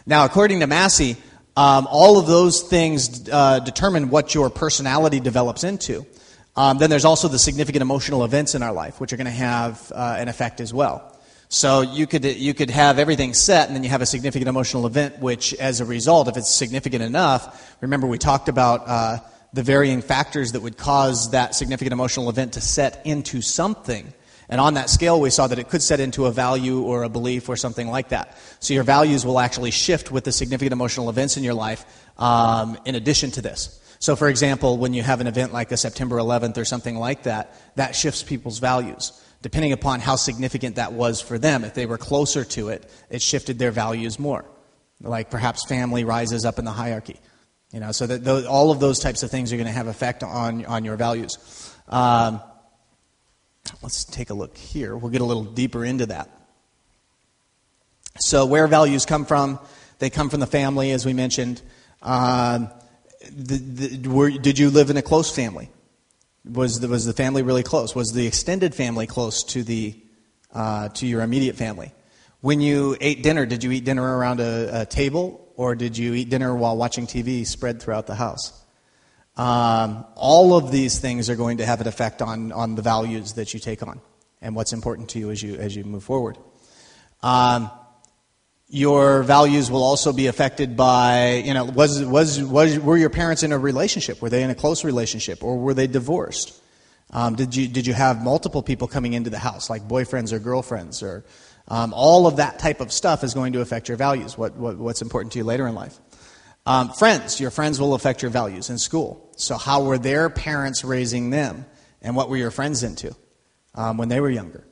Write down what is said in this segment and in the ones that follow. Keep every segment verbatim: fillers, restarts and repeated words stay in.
Now, according to Massey, um, all of those things uh, determine what your personality develops into. Um, then there's also the significant emotional events in our life, which are going to have uh, an effect as well. So you could you could have everything set, and then you have a significant emotional event, which, as a result, if it's significant enough, remember we talked about uh, the varying factors that would cause that significant emotional event to set into something. And on that scale, we saw that it could set into a value or a belief or something like that. So your values will actually shift with the significant emotional events in your life um, in addition to this. So, for example, when you have an event like a September eleventh or something like that, that shifts people's values. Depending upon how significant that was for them, if they were closer to it, it shifted their values more. Like perhaps family rises up in the hierarchy. You know, so that those, all of those types of things are going to have effect on, on your values. Um, Let's take a look here. We'll get a little deeper into that. So where values come from, they come from the family, as we mentioned. Um, the, the, were, did you live in a close family? Was the, was the family really close? Was the extended family close to the uh, to your immediate family? When you ate dinner, did you eat dinner around a, a table, or did you eat dinner while watching T V spread throughout the house? Um, all of these things are going to have an effect on, on the values that you take on and what's important to you as you as you move forward. Um, your values will also be affected by, you know, was was was were your parents in a relationship? Were they in a close relationship, or were they divorced? Um, did you did you have multiple people coming into the house, like boyfriends or girlfriends, or um, all of that type of stuff is going to affect your values. What, what what's important to you later in life? Um, friends, your friends will affect your values in school. So how were their parents raising them? And what were your friends into um, when they were younger?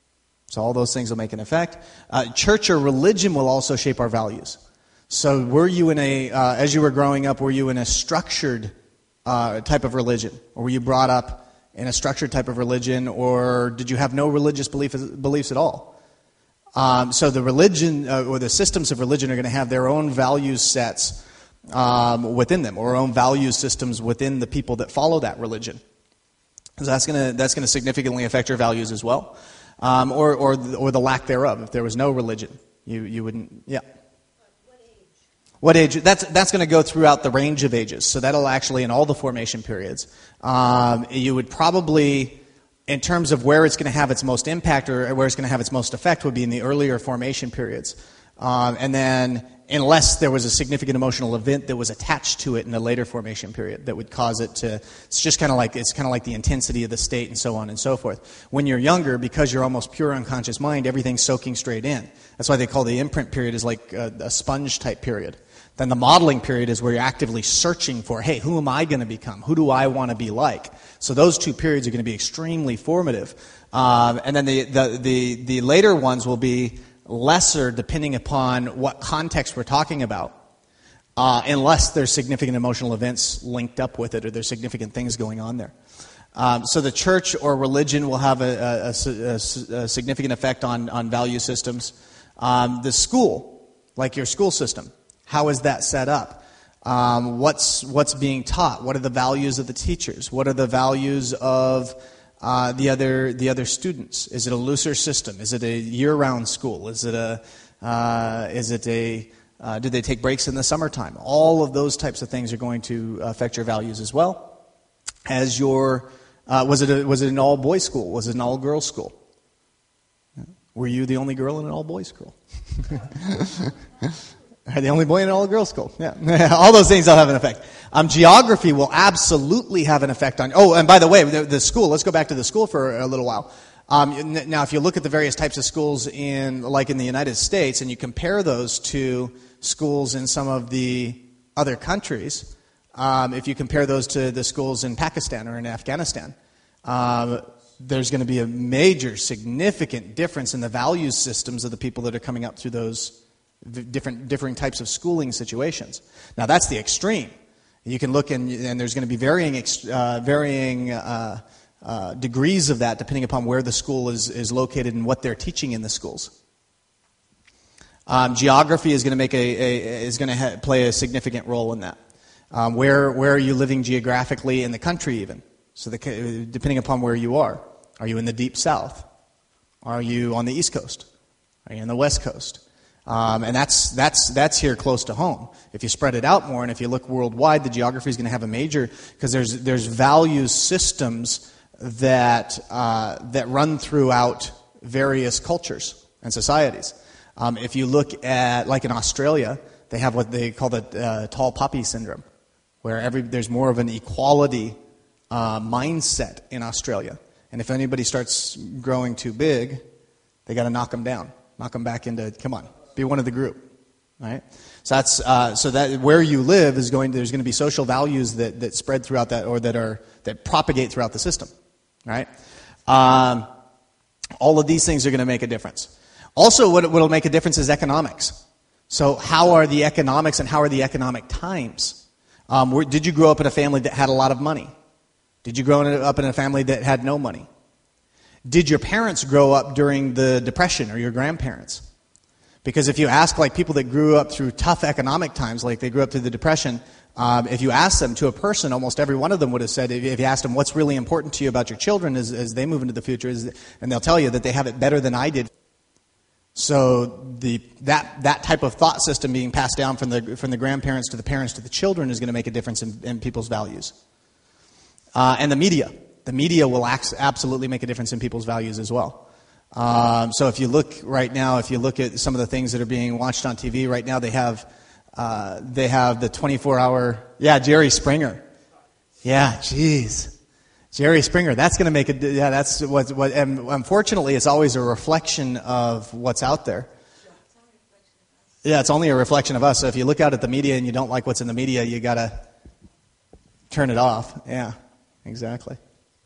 So all those things will make an effect. Uh, church or religion will also shape our values. So were you in a, uh, as you were growing up, were you in a structured uh, type of religion? Or were you brought up in a structured type of religion? Or did you have no religious belief, beliefs at all? Um, so the religion, uh, or the systems of religion are going to have their own value sets Um, within them, or own value systems within the people that follow that religion. So that's going to that's going to significantly affect your values as well, um, or or or the lack thereof. If there was no religion, you you wouldn't. Yeah. What age? What age? That's that's going to go throughout the range of ages. So that'll actually in all the formation periods. Um, you would probably, in terms of where it's going to have its most impact or where it's going to have its most effect, would be in the earlier formation periods, um, and then. Unless there was a significant emotional event that was attached to it in a later formation period that would cause it to, it's just kind of like, it's kind of like the intensity of the state and so on and so forth. When you're younger, because you're almost pure unconscious mind, everything's soaking straight in. That's why they call the imprint period is like a, a sponge type period. Then the modeling period is where you're actively searching for, hey, who am I going to become? Who do I want to be like? So those two periods are going to be extremely formative. Um, and then the, the, the, the later ones will be lesser depending upon what context we're talking about, uh, unless there's significant emotional events linked up with it or there's significant things going on there. Um, so the church or religion will have a, a, a, a significant effect on, on value systems. Um, the school, like your school system, how is that set up? Um, what's what's being taught? What are the values of the teachers? What are the values of Uh, the other the other students? Is it a looser system? Is it a year-round school? Is it a uh, is it a uh, do they take breaks in the summertime? All of those types of things are going to affect your values as well. As your uh, was it a, was it an all-boys school? Was it an all-girls school? Were you the only girl in an all-boys school? The only boy in an all-girls school. Yeah, all those things will have an effect. Um, geography will absolutely have an effect on. Oh, and by the way, the, the school. Let's go back to the school for a little while. Um, now, if you look at the various types of schools in, like in the United States, and you compare those to schools in some of the other countries, um, if you compare those to the schools in Pakistan or in Afghanistan, um, there's going to be a major, significant difference in the value systems of the people that are coming up through those different differing types of schooling situations. Now, that's the extreme. You can look, and, and there's going to be varying uh, varying uh, uh, degrees of that depending upon where the school is, is located and what they're teaching in the schools. Um, geography is going to make a, a is going to ha- play a significant role in that. Um, where where are you living geographically in the country, even? So, the, depending upon where you are, are you in the deep south? Are you on the East Coast? Are you on the West Coast? Um, and that's that's that's here close to home. If you spread it out more, and if you look worldwide, the geography is going to have a major, because there's there's values systems that uh, that run throughout various cultures and societies. Um, if you look at, like in Australia, they have what they call the uh, tall poppy syndrome, where every there's more of an equality uh, mindset in Australia. And if anybody starts growing too big, they got to knock them down, knock them back into, come on, be one of the group, right? So that's uh, so that where you live is going. There's going to be social values that, that spread throughout that, or that are that propagate throughout the system, right? Um, all of these things are going to make a difference. Also, what will make a difference is economics. So, how are the economics and how are the economic times? Um, where, did you grow up in a family that had a lot of money? Did you grow up in a family that had no money? Did your parents grow up during the Depression, or your grandparents? Because if you ask like people that grew up through tough economic times, like they grew up through the Depression, um, if you ask them to a person, almost every one of them would have said, if you asked them what's really important to you about your children as, as they move into the future, is, and they'll tell you that they have it better than I did. So the that that type of thought system being passed down from the from the grandparents to the parents to the children is going to make a difference in, in people's values. Uh, and the media, the media will act, absolutely make a difference in people's values as well. Um, so if you look right now, if you look at some of the things that are being watched on T V right now, they have uh, they have the twenty-four hour. Yeah, Jerry Springer. Yeah, jeez, Jerry Springer. That's going to make it. Yeah, that's what. What. And unfortunately, it's always a reflection of what's out there. Yeah, it's only a reflection of us. So if you look out at the media and you don't like what's in the media, you got to turn it off. Yeah, exactly.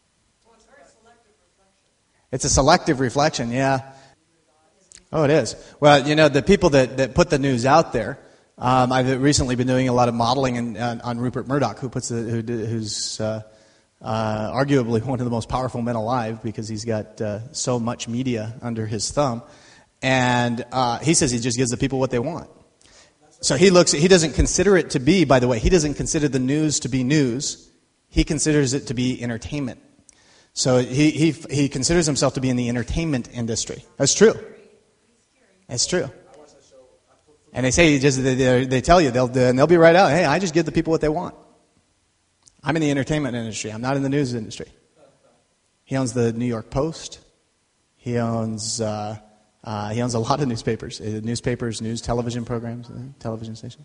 It's a selective reflection, yeah. Oh, it is. Well, you know, the people that, that put the news out there, um, I've recently been doing a lot of modeling in, on, on Rupert Murdoch, who puts the, who, who's uh, uh, arguably one of the most powerful men alive because he's got uh, so much media under his thumb. And uh, he says he just gives the people what they want. So he looks. He doesn't consider it to be, by the way, he doesn't consider the news to be news. He considers it to be entertainment. So he, he he considers himself to be in the entertainment industry. That's true. That's true. And they say, just they, they tell you, they'll and they'll be right out. Hey, I just give the people what they want. I'm in the entertainment industry. I'm not in the news industry. He owns the New York Post. He owns uh, uh, he owns a lot of newspapers, uh, newspapers, news, television programs, uh, television stations.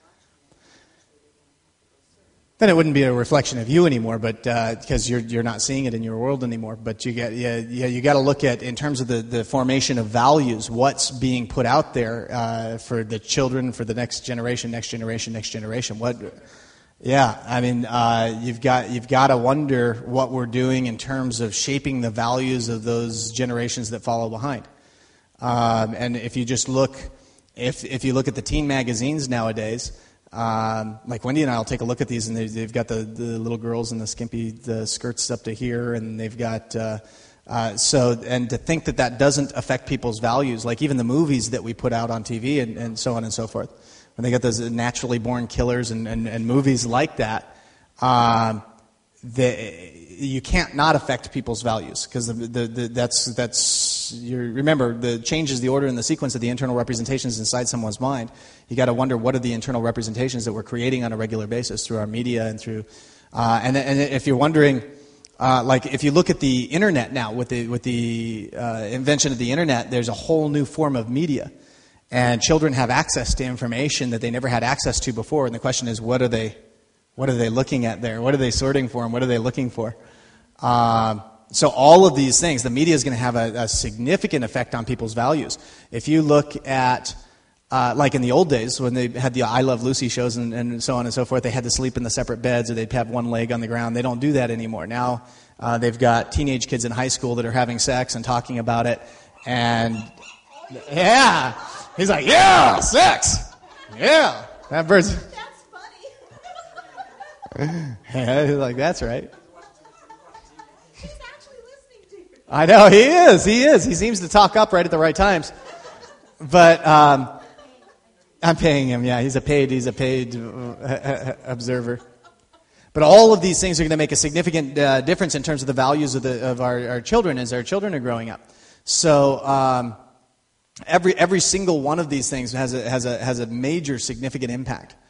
Then it wouldn't be a reflection of you anymore, but because uh, you're you're not seeing it in your world anymore. But you get yeah, yeah you got to look at, in terms of the, the formation of values, what's being put out there uh, for the children, for the next generation, next generation, next generation. What? Yeah, I mean, uh, you've got you've got to wonder what we're doing in terms of shaping the values of those generations that follow behind. Um, and if you just look, if if you look at the teen magazines nowadays. Um, like Wendy and I will take a look at these, and they, they've got the, the little girls in the skimpy the skirts up to here, and they've got uh, uh, so and to think that that doesn't affect people's values, like even the movies that we put out on T V and, and so on and so forth, when they got those naturally born killers and, and, and movies like that, um, they, you can't not affect people's values because the, the, the, that's that's you remember the changes the order and the sequence of the internal representations inside someone's mind. You got to wonder, what are the internal representations that we're creating on a regular basis through our media and through uh, and and if you're wondering, uh, like if you look at the internet now with the with the uh, invention of the internet, there's a whole new form of media, and children have access to information that they never had access to before. And the question is, what are they what are they looking at there? What are they sorting for, and what are they looking for? Um, so all of these things, the media is going to have a, a significant effect on people's values. If you look at, uh, like in the old days when they had the I Love Lucy shows and, and so on and so forth, they had to sleep in the separate beds or they'd have one leg on the ground. They don't do that anymore. Now uh, they've got teenage kids in high school that are having sex and talking about it. And yeah, he's like, yeah, sex. Yeah, that bird's. That's funny. Yeah, he's like, that's right. He's actually listening to you. I know, he is, he is. He seems to talk up right at the right times. But um, I'm paying him, yeah. He's a paid, he's a paid uh, observer. But all of these things are going to make a significant uh, difference in terms of the values of the of our, our children as our children are growing up. So, um, every every single one of these things has a has a has a major significant impact